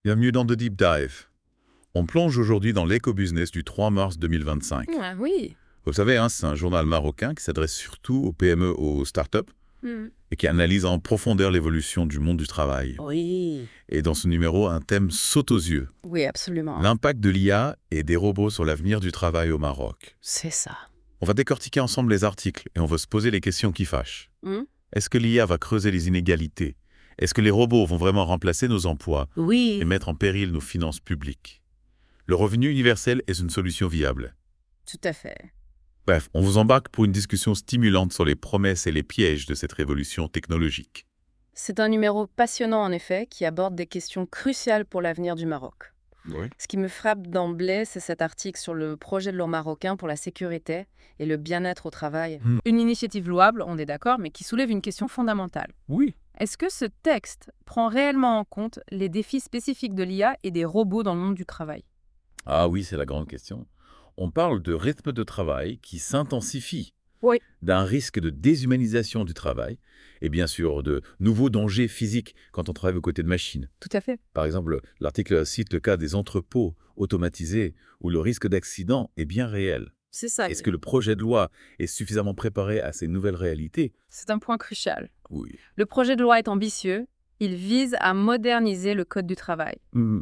Bienvenue dans The Deep Dive. On plonge aujourd'hui dans l'éco-business du 3 mars 2025. Ah oui. Vous savez, c'est un journal marocain qui s'adresse surtout aux PME, aux startups, Hmm. et qui analyse en profondeur l'évolution du monde du travail. Oui. Et dans ce numéro, un thème saute aux yeux. Oui, absolument. L'impact de l'IA et des robots sur l'avenir du travail au Maroc. C'est ça. On va décortiquer ensemble les articles et on va se poser les questions qui fâchent. Hmm. Est-ce que l'IA va creuser les inégalités? Est-ce que les robots vont vraiment remplacer nos emplois Oui. et mettre en péril nos finances publiques? Le revenu universel est une solution viable. Tout à fait. Bref, on vous embarque pour une discussion stimulante sur les promesses et les pièges de cette révolution technologique. C'est un numéro passionnant en effet qui aborde des questions cruciales pour l'avenir du Maroc. Oui. Ce qui me frappe d'emblée, c'est cet article sur le projet de loi marocain pour la sécurité et le bien-être au travail. Une initiative louable, on est d'accord, mais qui soulève une question fondamentale. Oui. Est-ce que ce texte prend réellement en compte les défis spécifiques de l'IA et des robots dans le monde du travail? Ah oui, c'est la grande question. On parle de rythme de travail qui s'intensifie, Oui. d'un risque de déshumanisation du travail et bien sûr de nouveaux dangers physiques quand on travaille aux côtés de machines. Tout à fait. Par exemple, l'article cite le cas des entrepôts automatisés où le risque d'accident est bien réel. C'est ça. Est-ce que le projet de loi est suffisamment préparé à ces nouvelles réalités? C'est un point crucial. Oui. Le projet de loi est ambitieux. Il vise à moderniser le code du travail.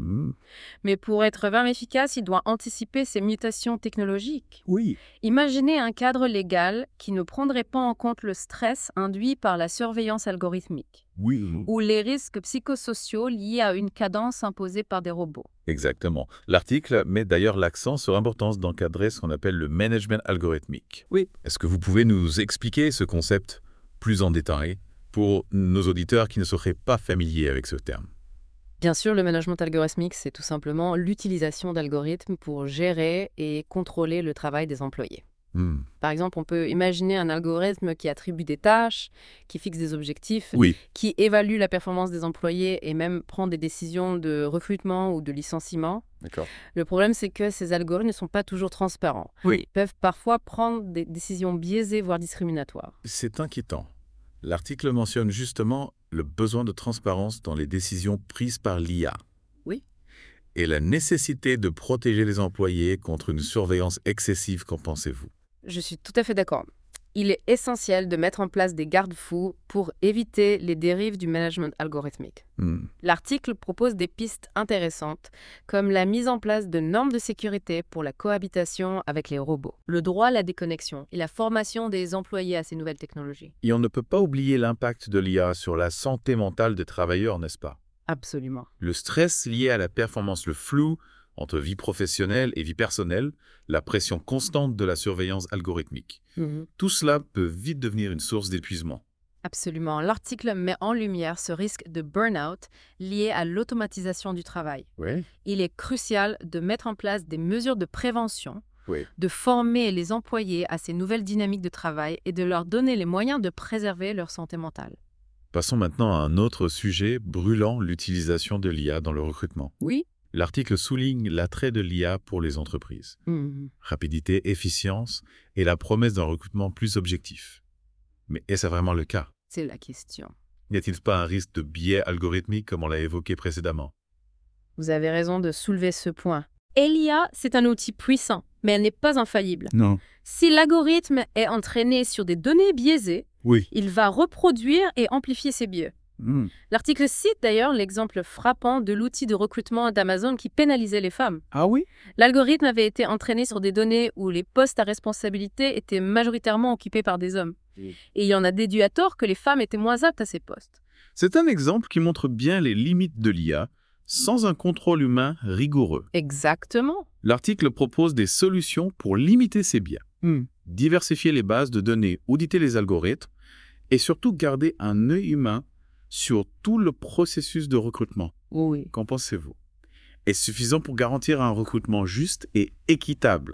Mais pour être vraiment efficace, il doit anticiper ces mutations technologiques. Oui. Imaginez un cadre légal qui ne prendrait pas en compte le stress induit par la surveillance algorithmique Oui. ou les risques psychosociaux liés à une cadence imposée par des robots. Exactement. L'article met d'ailleurs l'accent sur l'importance d'encadrer ce qu'on appelle le management algorithmique. Oui. Est-ce que vous pouvez nous expliquer ce concept plus en détail pour nos auditeurs qui ne seraient pas familiers avec ce terme? Bien sûr, le management algorithmique, c'est tout simplement l'utilisation d'algorithmes pour gérer et contrôler le travail des employés. Par exemple, on peut imaginer un algorithme qui attribue des tâches, qui fixe des objectifs, Oui. qui évalue la performance des employés et même prend des décisions de recrutement ou de licenciement. D'accord. Le problème, c'est que ces algorithmes ne sont pas toujours transparents. Oui. Ils peuvent parfois prendre des décisions biaisées, voire discriminatoires. C'est inquiétant. L'article mentionne justement le besoin de transparence dans les décisions prises par l'IA. Oui. Et la nécessité de protéger les employés contre une surveillance excessive, qu'en pensez-vous? Je suis tout à fait d'accord. Il est essentiel de mettre en place des garde-fous pour éviter les dérives du management algorithmique. L'article propose des pistes intéressantes, comme la mise en place de normes de sécurité pour la cohabitation avec les robots, le droit à la déconnexion et la formation des employés à ces nouvelles technologies. Et on ne peut pas oublier l'impact de l'IA sur la santé mentale des travailleurs, n'est-ce pas? Absolument. Le stress lié à la performance, le flou entre vie professionnelle et vie personnelle, la pression constante de la surveillance algorithmique. Tout cela peut vite devenir une source d'épuisement. Absolument. L'article met en lumière ce risque de burn-out lié à l'automatisation du travail. Oui. Il est crucial de mettre en place des mesures de prévention, Oui. de former les employés à ces nouvelles dynamiques de travail et de leur donner les moyens de préserver leur santé mentale. Passons maintenant à un autre sujet brûlant, l'utilisation de l'IA dans le recrutement. Oui. L'article souligne l'attrait de l'IA pour les entreprises. Rapidité, efficience et la promesse d'un recrutement plus objectif. Mais est-ce vraiment le cas? C'est la question. N'y a-t-il pas un risque de biais algorithmique comme on l'a évoqué précédemment? Vous avez raison de soulever ce point. Et l'IA, c'est un outil puissant, mais elle n'est pas infaillible. Non. Si l'algorithme est entraîné sur des données biaisées, Oui. il va reproduire et amplifier ces biais. L'article cite d'ailleurs l'exemple frappant de l'outil de recrutement d'Amazon qui pénalisait les femmes. Ah oui? L'algorithme avait été entraîné sur des données où les postes à responsabilité étaient majoritairement occupés par des hommes. Et il en a déduit à tort que les femmes étaient moins aptes à ces postes. C'est un exemple qui montre bien les limites de l'IA sans un contrôle humain rigoureux. Exactement. L'article propose des solutions pour limiter ces biais. Diversifier les bases de données, auditer les algorithmes et surtout garder un œil humain sur tout le processus de recrutement. Oui. Qu'en pensez-vous? Est-ce suffisant pour garantir un recrutement juste et équitable?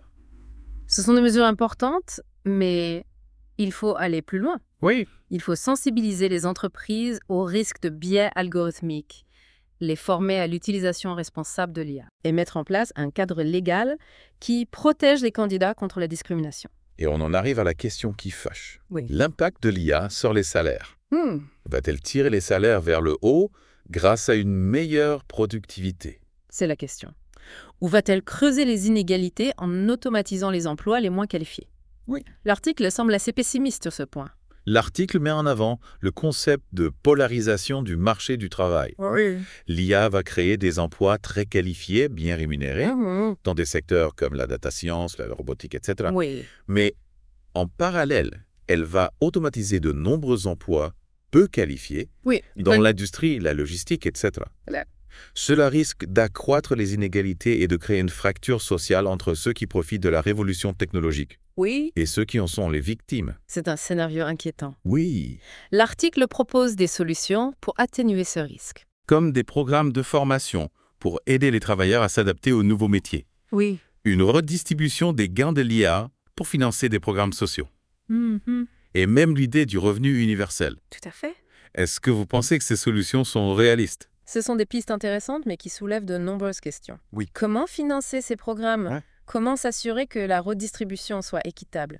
Ce sont des mesures importantes, mais il faut aller plus loin. Oui. Il faut sensibiliser les entreprises aux risques de biais algorithmiques, les former à l'utilisation responsable de l'IA et mettre en place un cadre légal qui protège les candidats contre la discrimination. Et on en arrive à la question qui fâche. Oui. L'impact de l'IA sur les salaires. Va-t-elle tirer les salaires vers le haut, grâce à une meilleure productivité? C'est la question. Ou va-t-elle creuser les inégalités en automatisant les emplois les moins qualifiés? Oui. L'article semble assez pessimiste sur ce point. L'article met en avant le concept de polarisation du marché du travail. Oui. L'IA va créer des emplois très qualifiés, bien rémunérés, dans des secteurs comme la data science, la robotique, etc. Oui. Mais en parallèle, elle va automatiser de nombreux emplois peu qualifiés dans l'industrie, la logistique, etc. Cela risque d'accroître les inégalités et de créer une fracture sociale entre ceux qui profitent de la révolution technologique et ceux qui en sont les victimes. C'est un scénario inquiétant. Oui. L'article propose des solutions pour atténuer ce risque. Comme des programmes de formation pour aider les travailleurs à s'adapter aux nouveaux métiers. Oui. Une redistribution des gains de l'IA pour financer des programmes sociaux. Et même l'idée du revenu universel. Tout à fait. Est-ce que vous pensez que ces solutions sont réalistes? Ce sont des pistes intéressantes, mais qui soulèvent de nombreuses questions. Oui. Comment financer ces programmes? Comment s'assurer que la redistribution soit équitable?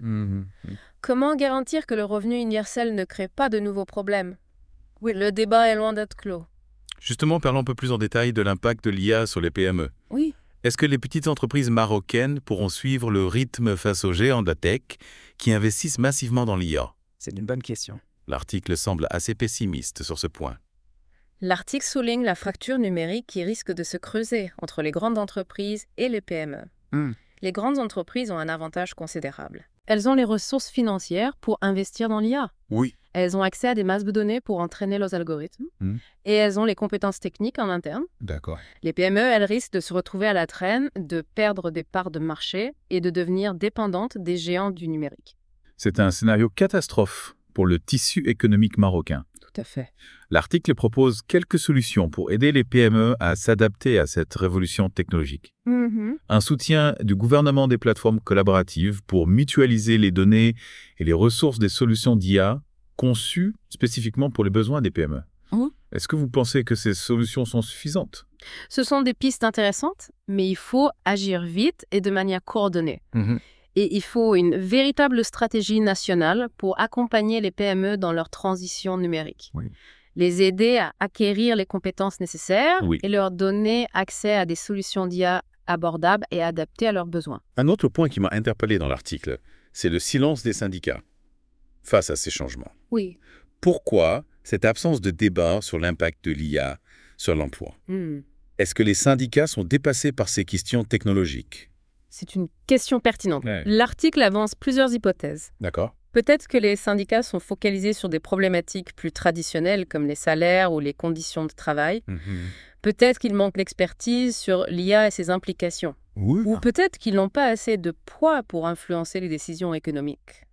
Comment garantir que le revenu universel ne crée pas de nouveaux problèmes? Oui, le débat est loin d'être clos. Justement, parlons un peu plus en détail de l'impact de l'IA sur les PME. Oui. Est-ce que les petites entreprises marocaines pourront suivre le rythme face aux géants de la tech qui investissent massivement dans l'IA? C'est une bonne question. L'article semble assez pessimiste sur ce point. L'article souligne la fracture numérique qui risque de se creuser entre les grandes entreprises et les PME. Les grandes entreprises ont un avantage considérable. Elles ont les ressources financières pour investir dans l'IA. Oui. Elles ont accès à des masses de données pour entraîner leurs algorithmes. Et elles ont les compétences techniques en interne. D'accord. Les PME, elles risquent de se retrouver à la traîne, de perdre des parts de marché et de devenir dépendantes des géants du numérique. C'est un scénario catastrophe pour le tissu économique marocain. Tout à fait. L'article propose quelques solutions pour aider les PME à s'adapter à cette révolution technologique. Un soutien du gouvernement des plateformes collaboratives pour mutualiser les données et les ressources des solutions d'IA conçues spécifiquement pour les besoins des PME. Est-ce que vous pensez que ces solutions sont suffisantes? Ce sont des pistes intéressantes, mais il faut agir vite et de manière coordonnée. Et il faut une véritable stratégie nationale pour accompagner les PME dans leur transition numérique. Les aider à acquérir les compétences nécessaires et leur donner accès à des solutions d'IA abordables et adaptées à leurs besoins. Un autre point qui m'a interpellé dans l'article, c'est le silence des syndicats face à ces changements. Oui. Pourquoi cette absence de débat sur l'impact de l'IA sur l'emploi? Est-ce que les syndicats sont dépassés par ces questions technologiques? C'est une question pertinente. L'article avance plusieurs hypothèses. D'accord. Peut-être que les syndicats sont focalisés sur des problématiques plus traditionnelles comme les salaires ou les conditions de travail. Peut-être qu'ils manquent d'expertise sur l'IA et ses implications. Ou peut-être qu'ils n'ont pas assez de poids pour influencer les décisions économiques.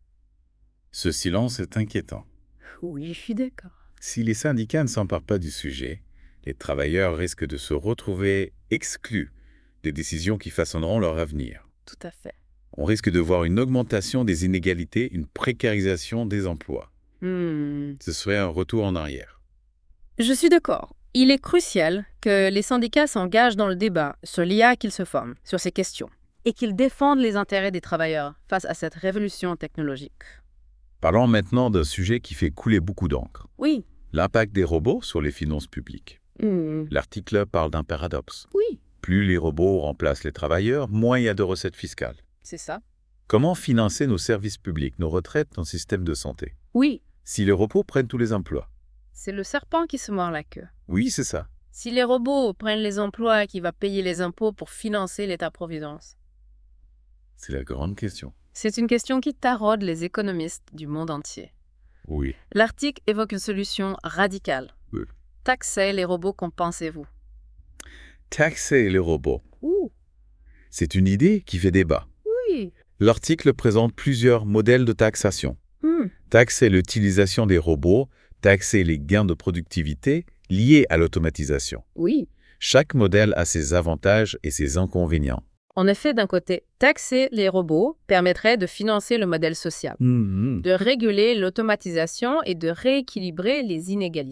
Ce silence est inquiétant. Oui, je suis d'accord. Si les syndicats ne s'emparent pas du sujet, les travailleurs risquent de se retrouver exclus des décisions qui façonneront leur avenir. Tout à fait. On risque de voir une augmentation des inégalités, une précarisation des emplois. Ce serait un retour en arrière. Je suis d'accord. Il est crucial que les syndicats s'engagent dans le débat sur l'IA qu'ils se forment, sur ces questions, et qu'ils défendent les intérêts des travailleurs face à cette révolution technologique. Parlons maintenant d'un sujet qui fait couler beaucoup d'encre. Oui. L'impact des robots sur les finances publiques. L'article parle d'un paradoxe. Oui. Plus les robots remplacent les travailleurs, moins il y a de recettes fiscales. C'est ça. Comment financer nos services publics, nos retraites, nos systèmes de santé? Oui. Si les robots prennent tous les emplois. C'est le serpent qui se mord la queue. Oui, c'est ça. Si les robots prennent les emplois, qui va payer les impôts pour financer l'État-providence? C'est la grande question. C'est une question qui taraude les économistes du monde entier. Oui. L'article évoque une solution radicale. Taxer les robots, qu'en pensez-vous? Taxer les robots. C'est une idée qui fait débat. Oui. L'article présente plusieurs modèles de taxation. Taxer l'utilisation des robots, taxer les gains de productivité liés à l'automatisation. Oui. Chaque modèle a ses avantages et ses inconvénients. En effet, d'un côté, taxer les robots permettrait de financer le modèle social, de réguler l'automatisation et de rééquilibrer les inégalités.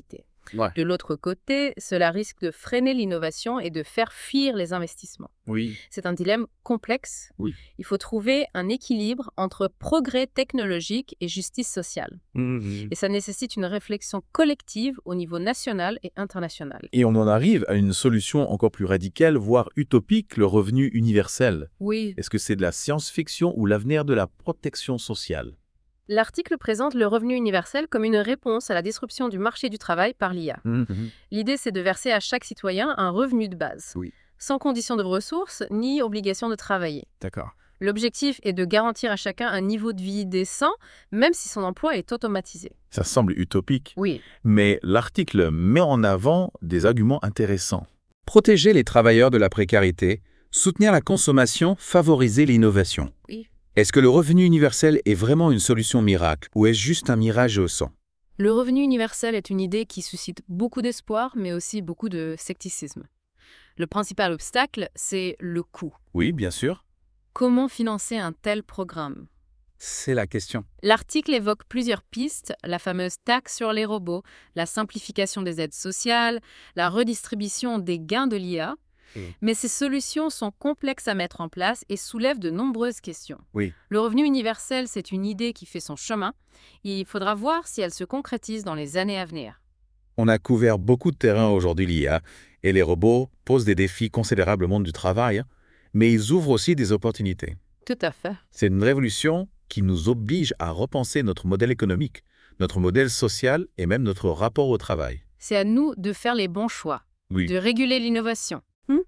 Ouais. De l'autre côté, cela risque de freiner l'innovation et de faire fuir les investissements. Oui. C'est un dilemme complexe. Oui. Il faut trouver un équilibre entre progrès technologique et justice sociale. Et ça nécessite une réflexion collective au niveau national et international. Et on en arrive à une solution encore plus radicale, voire utopique, le revenu universel. Oui. Est-ce que c'est de la science-fiction ou l'avenir de la protection sociale? L'article présente le revenu universel comme une réponse à la disruption du marché du travail par l'IA. L'idée, c'est de verser à chaque citoyen un revenu de base, Oui. sans condition de ressources ni obligation de travailler. D'accord. L'objectif est de garantir à chacun un niveau de vie décent, même si son emploi est automatisé. Ça semble utopique, Oui. mais l'article met en avant des arguments intéressants. Protéger les travailleurs de la précarité, soutenir la consommation, favoriser l'innovation. Oui. Est-ce que le revenu universel est vraiment une solution miracle ou est-ce juste un mirage au sang? Le revenu universel est une idée qui suscite beaucoup d'espoir, mais aussi beaucoup de scepticisme. Le principal obstacle, c'est le coût. Oui, bien sûr. Comment financer un tel programme? C'est la question. L'article évoque plusieurs pistes, la fameuse taxe sur les robots, la simplification des aides sociales, la redistribution des gains de l'IA. Mais ces solutions sont complexes à mettre en place et soulèvent de nombreuses questions. Oui. Le revenu universel, c'est une idée qui fait son chemin. Il faudra voir si elle se concrétise dans les années à venir. On a couvert beaucoup de terrain aujourd'hui l'IA et les robots posent des défis considérables au monde du travail, mais ils ouvrent aussi des opportunités. Tout à fait. C'est une révolution qui nous oblige à repenser notre modèle économique, notre modèle social et même notre rapport au travail. C'est à nous de faire les bons choix, Oui. de réguler l'innovation.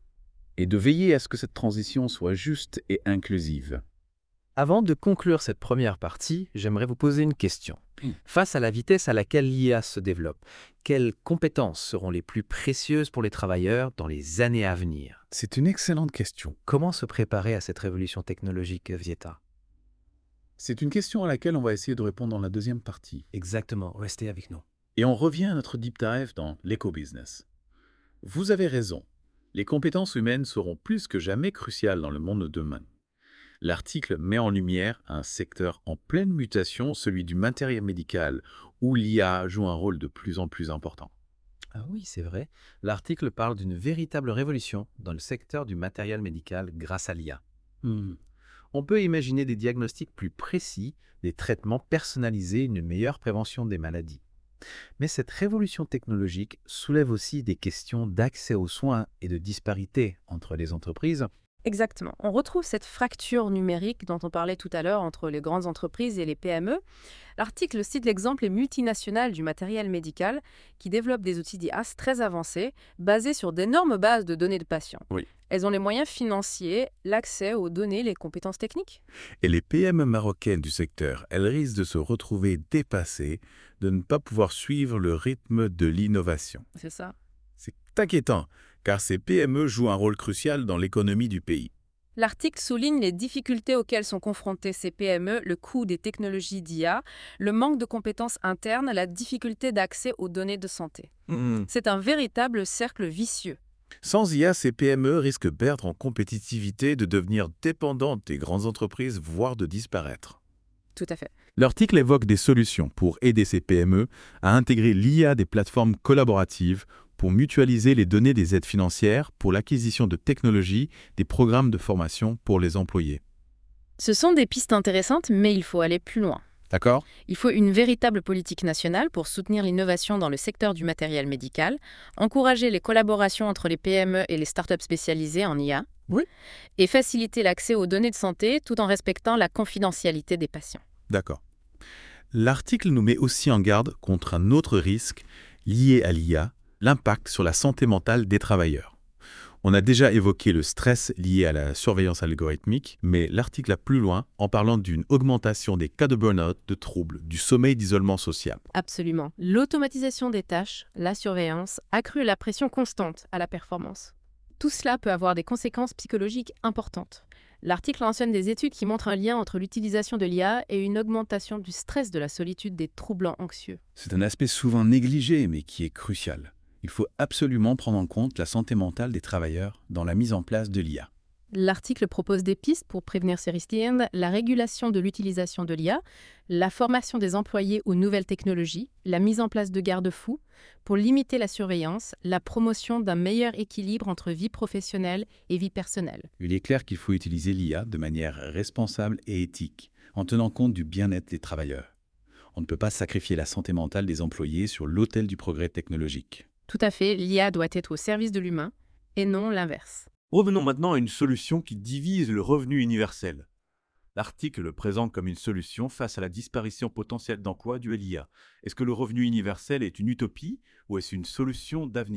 Et de veiller à ce que cette transition soit juste et inclusive. Avant de conclure cette première partie, j'aimerais vous poser une question. Face à la vitesse à laquelle l'IA se développe, quelles compétences seront les plus précieuses pour les travailleurs dans les années à venir? C'est une excellente question. Comment se préparer à cette révolution technologique, Vieta? C'est une question à laquelle on va essayer de répondre dans la deuxième partie. Exactement, restez avec nous. Et on revient à notre deep dive dans l'éco-business. Vous avez raison, les compétences humaines seront plus que jamais cruciales dans le monde de demain. L'article met en lumière un secteur en pleine mutation, celui du matériel médical, où l'IA joue un rôle de plus en plus important. Ah oui, c'est vrai. L'article parle d'une véritable révolution dans le secteur du matériel médical grâce à l'IA. On peut imaginer des diagnostics plus précis, des traitements personnalisés, une meilleure prévention des maladies. Mais cette révolution technologique soulève aussi des questions d'accès aux soins et de disparité entre les entreprises. Exactement. On retrouve cette fracture numérique dont on parlait tout à l'heure entre les grandes entreprises et les PME. L'article cite l'exemple des multinationales du matériel médical qui développent des outils d'IA très avancés basés sur d'énormes bases de données de patients. Oui. Elles ont les moyens financiers, l'accès aux données, les compétences techniques. Et les PME marocaines du secteur, elles risquent de se retrouver dépassées, de ne pas pouvoir suivre le rythme de l'innovation. C'est ça. C'est inquiétant, car ces PME jouent un rôle crucial dans l'économie du pays. L'article souligne les difficultés auxquelles sont confrontées ces PME, le coût des technologies d'IA, le manque de compétences internes, la difficulté d'accès aux données de santé. C'est un véritable cercle vicieux. Sans IA, ces PME risquent de perdre en compétitivité, de devenir dépendantes des grandes entreprises, voire de disparaître. Tout à fait. L'article évoque des solutions pour aider ces PME à intégrer l'IA des plateformes collaboratives, pour mutualiser les données des aides financières, pour l'acquisition de technologies, des programmes de formation pour les employés. Ce sont des pistes intéressantes, mais il faut aller plus loin. D'accord? Il faut une véritable politique nationale pour soutenir l'innovation dans le secteur du matériel médical, encourager les collaborations entre les PME et les startups spécialisées en IA, Oui. et faciliter l'accès aux données de santé tout en respectant la confidentialité des patients. D'accord. L'article nous met aussi en garde contre un autre risque lié à l'IA, l'impact sur la santé mentale des travailleurs. On a déjà évoqué le stress lié à la surveillance algorithmique, mais l'article va plus loin en parlant d'une augmentation des cas de burn-out, de troubles, du sommeil, d'isolement social. Absolument. L'automatisation des tâches, la surveillance, accrue la pression constante à la performance. Tout cela peut avoir des conséquences psychologiques importantes. L'article mentionne des études qui montrent un lien entre l'utilisation de l'IA et une augmentation du stress, de la solitude, des troubles anxieux. C'est un aspect souvent négligé, mais qui est crucial. Il faut absolument prendre en compte la santé mentale des travailleurs dans la mise en place de l'IA. L'article propose des pistes pour prévenir ces risques, la régulation de l'utilisation de l'IA, la formation des employés aux nouvelles technologies, la mise en place de garde-fous pour limiter la surveillance, la promotion d'un meilleur équilibre entre vie professionnelle et vie personnelle. Il est clair qu'il faut utiliser l'IA de manière responsable et éthique, en tenant compte du bien-être des travailleurs. On ne peut pas sacrifier la santé mentale des employés sur l'autel du progrès technologique. Tout à fait, l'IA doit être au service de l'humain et non l'inverse. Revenons maintenant à une solution qui divise le revenu universel. L'article le présente comme une solution face à la disparition potentielle d'emplois due à l'IA. Est-ce que le revenu universel est une utopie ou est-ce une solution d'avenir ?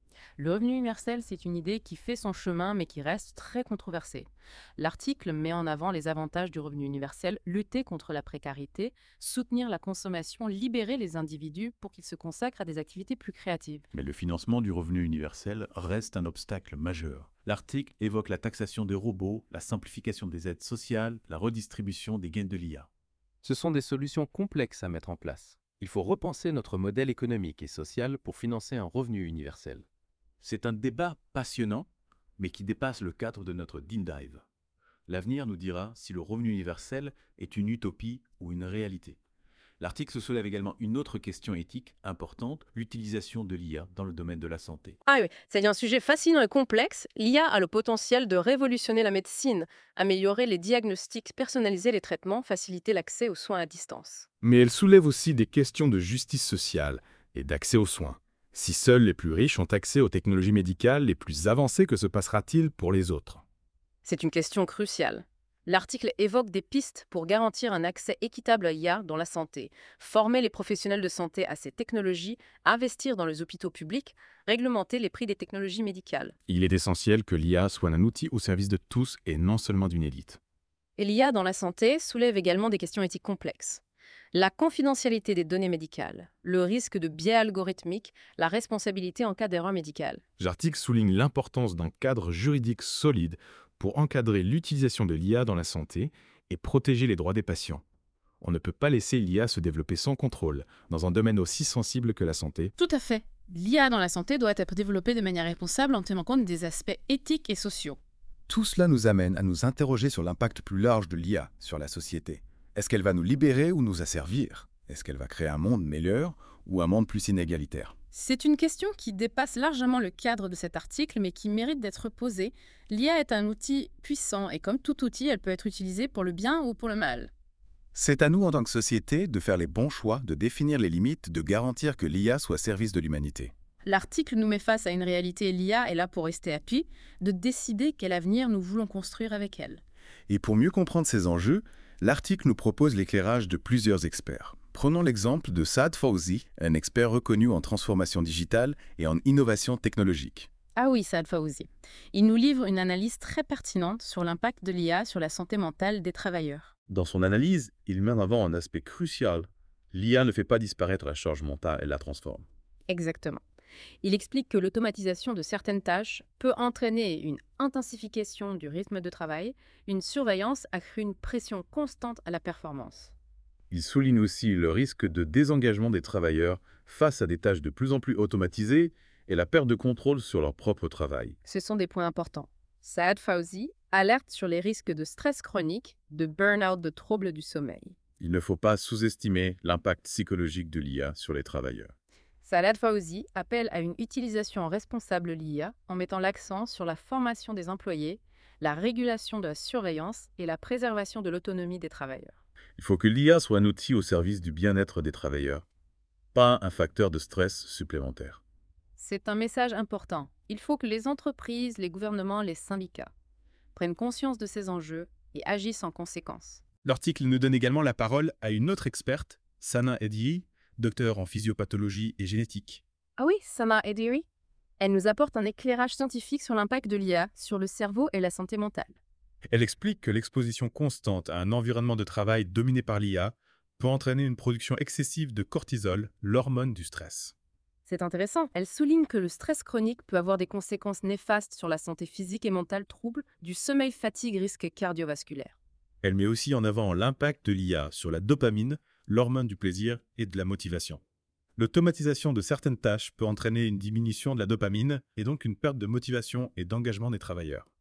Le revenu universel, c'est une idée qui fait son chemin mais qui reste très controversée. L'article met en avant les avantages du revenu universel, lutter contre la précarité, soutenir la consommation, libérer les individus pour qu'ils se consacrent à des activités plus créatives. Mais le financement du revenu universel reste un obstacle majeur. L'article évoque la taxation des robots, la simplification des aides sociales, la redistribution des gains de l'IA. Ce sont des solutions complexes à mettre en place. Il faut repenser notre modèle économique et social pour financer un revenu universel. C'est un débat passionnant, mais qui dépasse le cadre de notre Deep Dive. L'avenir nous dira si le revenu universel est une utopie ou une réalité. L'article se soulève également une autre question éthique importante, l'utilisation de l'IA dans le domaine de la santé. Ah oui, c'est un sujet fascinant et complexe. L'IA a le potentiel de révolutionner la médecine, améliorer les diagnostics, personnaliser les traitements, faciliter l'accès aux soins à distance. Mais elle soulève aussi des questions de justice sociale et d'accès aux soins. Si seuls les plus riches ont accès aux technologies médicales les plus avancées, que se passera-t-il pour les autres ? C'est une question cruciale. L'article évoque des pistes pour garantir un accès équitable à l'IA dans la santé, former les professionnels de santé à ces technologies, investir dans les hôpitaux publics, réglementer les prix des technologies médicales. Il est essentiel que l'IA soit un outil au service de tous et non seulement d'une élite. Et l'IA dans la santé soulève également des questions éthiques complexes. La confidentialité des données médicales, le risque de biais algorithmiques, la responsabilité en cas d'erreur médicale. L'article souligne l'importance d'un cadre juridique solide pour encadrer l'utilisation de l'IA dans la santé et protéger les droits des patients. On ne peut pas laisser l'IA se développer sans contrôle dans un domaine aussi sensible que la santé. Tout à fait. L'IA dans la santé doit être développée de manière responsable en tenant compte des aspects éthiques et sociaux. Tout cela nous amène à nous interroger sur l'impact plus large de l'IA sur la société. Est-ce qu'elle va nous libérer ou nous asservir ? Est-ce qu'elle va créer un monde meilleur ou un monde plus inégalitaire ? C'est une question qui dépasse largement le cadre de cet article, mais qui mérite d'être posée. L'IA est un outil puissant et comme tout outil, elle peut être utilisée pour le bien ou pour le mal. C'est à nous en tant que société de faire les bons choix, de définir les limites, de garantir que l'IA soit au service de l'humanité. L'article nous met face à une réalité. L'IA est là pour rester à pied, de décider quel avenir nous voulons construire avec elle. Et pour mieux comprendre ces enjeux, l'article nous propose l'éclairage de plusieurs experts. Prenons l'exemple de Saad Fawzi, un expert reconnu en transformation digitale et en innovation technologique. Ah oui, Saad Fawzi. Il nous livre une analyse très pertinente sur l'impact de l'IA sur la santé mentale des travailleurs. Dans son analyse, il met en avant un aspect crucial. L'IA ne fait pas disparaître la charge mentale, elle la transforme. Exactement. Il explique que l'automatisation de certaines tâches peut entraîner une intensification du rythme de travail, une surveillance accrue, une pression constante à la performance. Il souligne aussi le risque de désengagement des travailleurs face à des tâches de plus en plus automatisées et la perte de contrôle sur leur propre travail. Ce sont des points importants. Saad Fawzi alerte sur les risques de stress chronique, de burn-out, de troubles du sommeil. Il ne faut pas sous-estimer l'impact psychologique de l'IA sur les travailleurs. Saad Fawzi appelle à une utilisation responsable de l'IA en mettant l'accent sur la formation des employés, la régulation de la surveillance et la préservation de l'autonomie des travailleurs. Il faut que l'IA soit un outil au service du bien-être des travailleurs, pas un facteur de stress supplémentaire. C'est un message important. Il faut que les entreprises, les gouvernements, les syndicats prennent conscience de ces enjeux et agissent en conséquence. L'article nous donne également la parole à une autre experte, Sana Edhi, docteur en physiopathologie et génétique. Ah oui, Sana Edhi. Elle nous apporte un éclairage scientifique sur l'impact de l'IA sur le cerveau et la santé mentale. Elle explique que l'exposition constante à un environnement de travail dominé par l'IA peut entraîner une production excessive de cortisol, l'hormone du stress. C'est intéressant. Elle souligne que le stress chronique peut avoir des conséquences néfastes sur la santé physique et mentale, troubles du sommeil, fatigue, risques cardiovasculaires. Elle met aussi en avant l'impact de l'IA sur la dopamine, l'hormone du plaisir et de la motivation. L'automatisation de certaines tâches peut entraîner une diminution de la dopamine et donc une perte de motivation et d'engagement des travailleurs.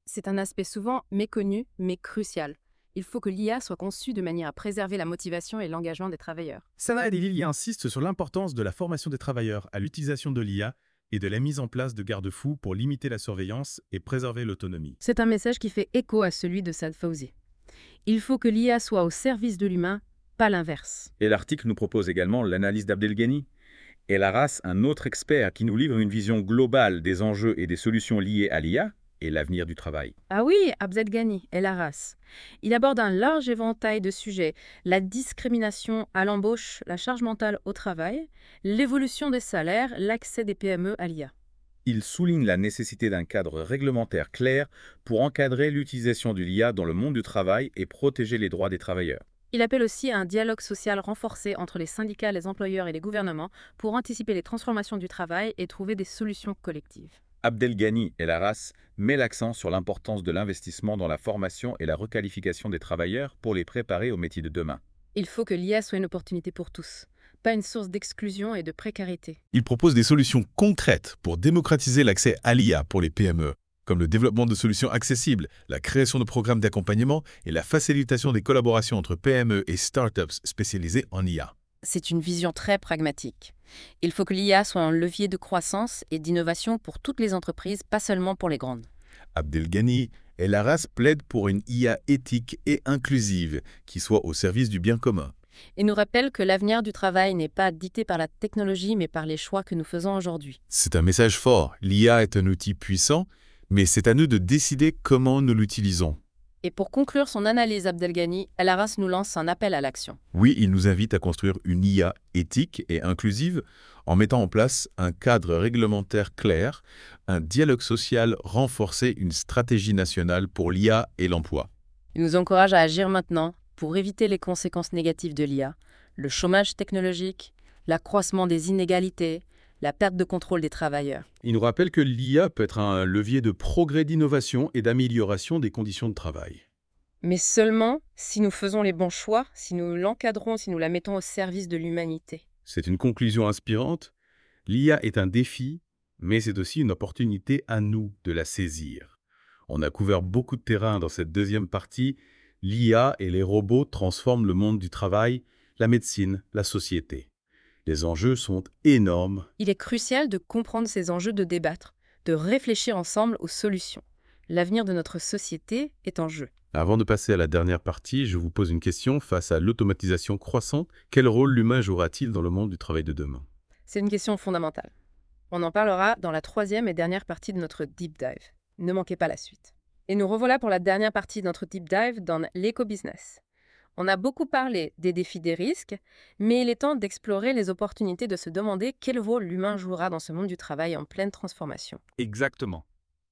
C'est un aspect souvent méconnu, mais crucial. Il faut que l'IA soit conçue de manière à préserver la motivation et l'engagement des travailleurs. Sana Adilili insiste sur l'importance de la formation des travailleurs à l'utilisation de l'IA et de la mise en place de garde-fous pour limiter la surveillance et préserver l'autonomie. C'est un message qui fait écho à celui de Saad Fawzi. Il faut que l'IA soit au service de l'humain, pas l'inverse. Et l'article nous propose également l'analyse d'Abdelghani. El Arras, un autre expert qui nous livre une vision globale des enjeux et des solutions liées à l'IA et l'avenir du travail. Ah oui, Abdelghani, El Arras. Il aborde un large éventail de sujets. La discrimination à l'embauche, la charge mentale au travail, l'évolution des salaires, l'accès des PME à l'IA. Il souligne la nécessité d'un cadre réglementaire clair pour encadrer l'utilisation de l'IA dans le monde du travail et protéger les droits des travailleurs. Il appelle aussi à un dialogue social renforcé entre les syndicats, les employeurs et les gouvernements pour anticiper les transformations du travail et trouver des solutions collectives. Abdelghani El Arras met l'accent sur l'importance de l'investissement dans la formation et la requalification des travailleurs pour les préparer aux métiers de demain. Il faut que l'IA soit une opportunité pour tous, pas une source d'exclusion et de précarité. Il propose des solutions concrètes pour démocratiser l'accès à l'IA pour les PME, comme le développement de solutions accessibles, la création de programmes d'accompagnement et la facilitation des collaborations entre PME et startups spécialisées en IA. C'est une vision très pragmatique. Il faut que l'IA soit un levier de croissance et d'innovation pour toutes les entreprises, pas seulement pour les grandes. Abdelghani El Arras plaide pour une IA éthique et inclusive qui soit au service du bien commun. Et nous rappelle que l'avenir du travail n'est pas dicté par la technologie, mais par les choix que nous faisons aujourd'hui. C'est un message fort. L'IA est un outil puissant, mais c'est à nous de décider comment nous l'utilisons. Et pour conclure son analyse, Abdelghani, El Arras nous lance un appel à l'action. Oui, il nous invite à construire une IA éthique et inclusive en mettant en place un cadre réglementaire clair, un dialogue social renforcé, une stratégie nationale pour l'IA et l'emploi. Il nous encourage à agir maintenant pour éviter les conséquences négatives de l'IA, le chômage technologique, l'accroissement des inégalités, la perte de contrôle des travailleurs. Il nous rappelle que l'IA peut être un levier de progrès, d'innovation et d'amélioration des conditions de travail. Mais seulement si nous faisons les bons choix, si nous l'encadrons, si nous la mettons au service de l'humanité. C'est une conclusion inspirante. L'IA est un défi, mais c'est aussi une opportunité à nous de la saisir. On a couvert beaucoup de terrain dans cette deuxième partie. L'IA et les robots transforment le monde du travail, la médecine, la société. Les enjeux sont énormes. Il est crucial de comprendre ces enjeux, de débattre, de réfléchir ensemble aux solutions. L'avenir de notre société est en jeu. Avant de passer à la dernière partie, je vous pose une question. Face à l'automatisation croissante, quel rôle l'humain jouera-t-il dans le monde du travail de demain? C'est une question fondamentale. On en parlera dans la troisième et dernière partie de notre Deep Dive. Ne manquez pas la suite. Et nous revoilà pour la dernière partie de notre Deep Dive dans l'éco-business. On a beaucoup parlé des défis, des risques, mais il est temps d'explorer les opportunités, de se demander quel rôle l'humain jouera dans ce monde du travail en pleine transformation. Exactement.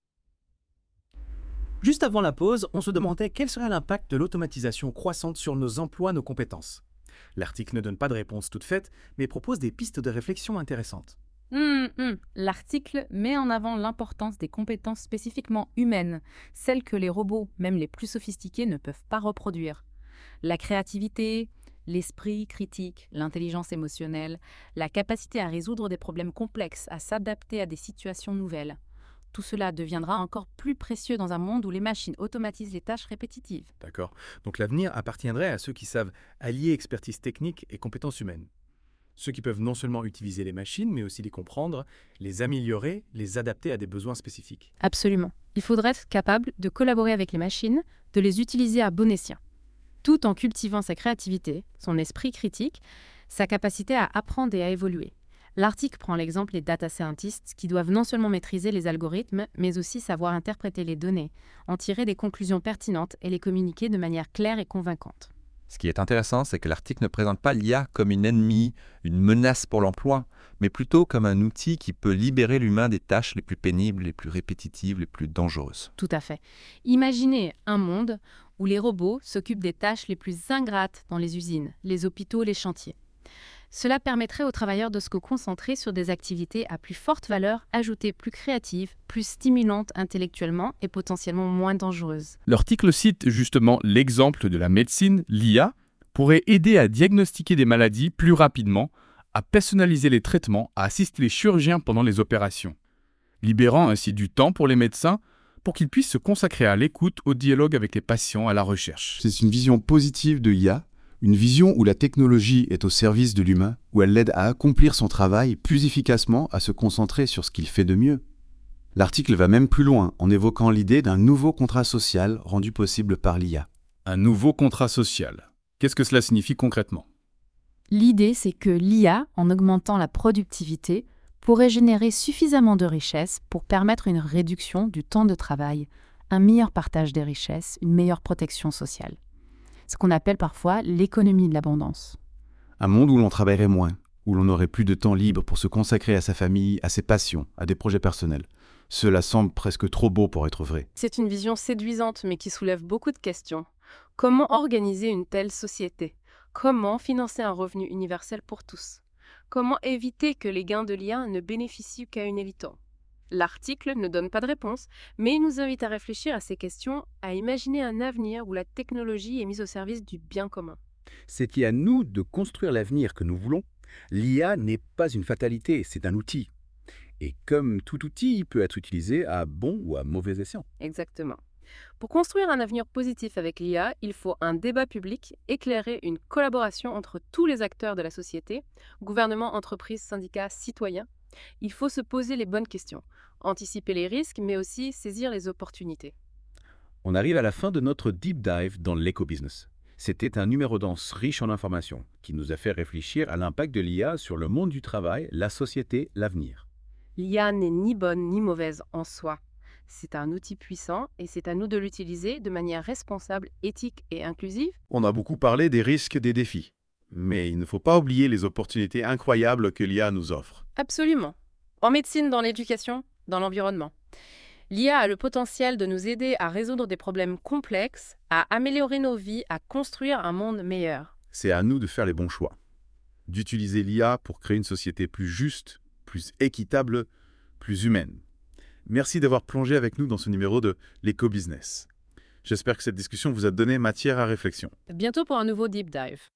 Juste avant la pause, on se demandait quel serait l'impact de l'automatisation croissante sur nos emplois, nos compétences. L'article ne donne pas de réponse toute faite, mais propose des pistes de réflexion intéressantes. L'article met en avant l'importance des compétences spécifiquement humaines, celles que les robots, même les plus sophistiqués, ne peuvent pas reproduire. La créativité, l'esprit critique, l'intelligence émotionnelle, la capacité à résoudre des problèmes complexes, à s'adapter à des situations nouvelles. Tout cela deviendra encore plus précieux dans un monde où les machines automatisent les tâches répétitives. D'accord. Donc l'avenir appartiendrait à ceux qui savent allier expertise technique et compétences humaines. Ceux qui peuvent non seulement utiliser les machines, mais aussi les comprendre, les améliorer, les adapter à des besoins spécifiques. Absolument. Il faudrait être capable de collaborer avec les machines, de les utiliser à bon escient, tout en cultivant sa créativité, son esprit critique, sa capacité à apprendre et à évoluer. L'article prend l'exemple des data scientists qui doivent non seulement maîtriser les algorithmes, mais aussi savoir interpréter les données, en tirer des conclusions pertinentes et les communiquer de manière claire et convaincante. Ce qui est intéressant, c'est que l'article ne présente pas l'IA comme une ennemie, une menace pour l'emploi, mais plutôt comme un outil qui peut libérer l'humain des tâches les plus pénibles, les plus répétitives, les plus dangereuses. Tout à fait. Imaginez un monde où les robots s'occupent des tâches les plus ingrates dans les usines, les hôpitaux, les chantiers. Cela permettrait aux travailleurs de se concentrer sur des activités à plus forte valeur ajoutée, plus créatives, plus stimulantes intellectuellement et potentiellement moins dangereuses. L'article cite justement l'exemple de la médecine. L'IA pourrait aider à diagnostiquer des maladies plus rapidement, à personnaliser les traitements, à assister les chirurgiens pendant les opérations, libérant ainsi du temps pour les médecins, pour qu'ils puissent se consacrer à l'écoute, au dialogue avec les patients, à la recherche. C'est une vision positive de l'IA, une vision où la technologie est au service de l'humain, où elle l'aide à accomplir son travail plus efficacement, à se concentrer sur ce qu'il fait de mieux. L'article va même plus loin en évoquant l'idée d'un nouveau contrat social rendu possible par l'IA. Un nouveau contrat social. Qu'est-ce que cela signifie concrètement? L'idée, c'est que l'IA, en augmentant la productivité, pourrait générer suffisamment de richesses pour permettre une réduction du temps de travail, un meilleur partage des richesses, une meilleure protection sociale. Ce qu'on appelle parfois l'économie de l'abondance. Un monde où l'on travaillerait moins, où l'on n'aurait plus de temps libre pour se consacrer à sa famille, à ses passions, à des projets personnels. Cela semble presque trop beau pour être vrai. C'est une vision séduisante, mais qui soulève beaucoup de questions. Comment organiser une telle société? Comment financer un revenu universel pour tous? Comment éviter que les gains de l'IA ne bénéficient qu'à une élite? L'article ne donne pas de réponse, mais il nous invite à réfléchir à ces questions, à imaginer un avenir où la technologie est mise au service du bien commun. C'est à nous de construire l'avenir que nous voulons. L'IA n'est pas une fatalité, c'est un outil. Et comme tout outil, il peut être utilisé à bon ou à mauvais escient. Exactement. Pour construire un avenir positif avec l'IA, il faut un débat public, éclairer une collaboration entre tous les acteurs de la société, gouvernement, entreprises, syndicats, citoyens. Il faut se poser les bonnes questions, anticiper les risques, mais aussi saisir les opportunités. On arrive à la fin de notre deep dive dans l'éco-business. C'était un numéro dense riche en informations qui nous a fait réfléchir à l'impact de l'IA sur le monde du travail, la société, l'avenir. L'IA n'est ni bonne ni mauvaise en soi. C'est un outil puissant et c'est à nous de l'utiliser de manière responsable, éthique et inclusive. On a beaucoup parlé des risques et des défis, mais il ne faut pas oublier les opportunités incroyables que l'IA nous offre. Absolument. En médecine, dans l'éducation, dans l'environnement. L'IA a le potentiel de nous aider à résoudre des problèmes complexes, à améliorer nos vies, à construire un monde meilleur. C'est à nous de faire les bons choix, d'utiliser l'IA pour créer une société plus juste, plus équitable, plus humaine. Merci d'avoir plongé avec nous dans ce numéro de l'éco-business. J'espère que cette discussion vous a donné matière à réflexion. Bientôt pour un nouveau Deep Dive.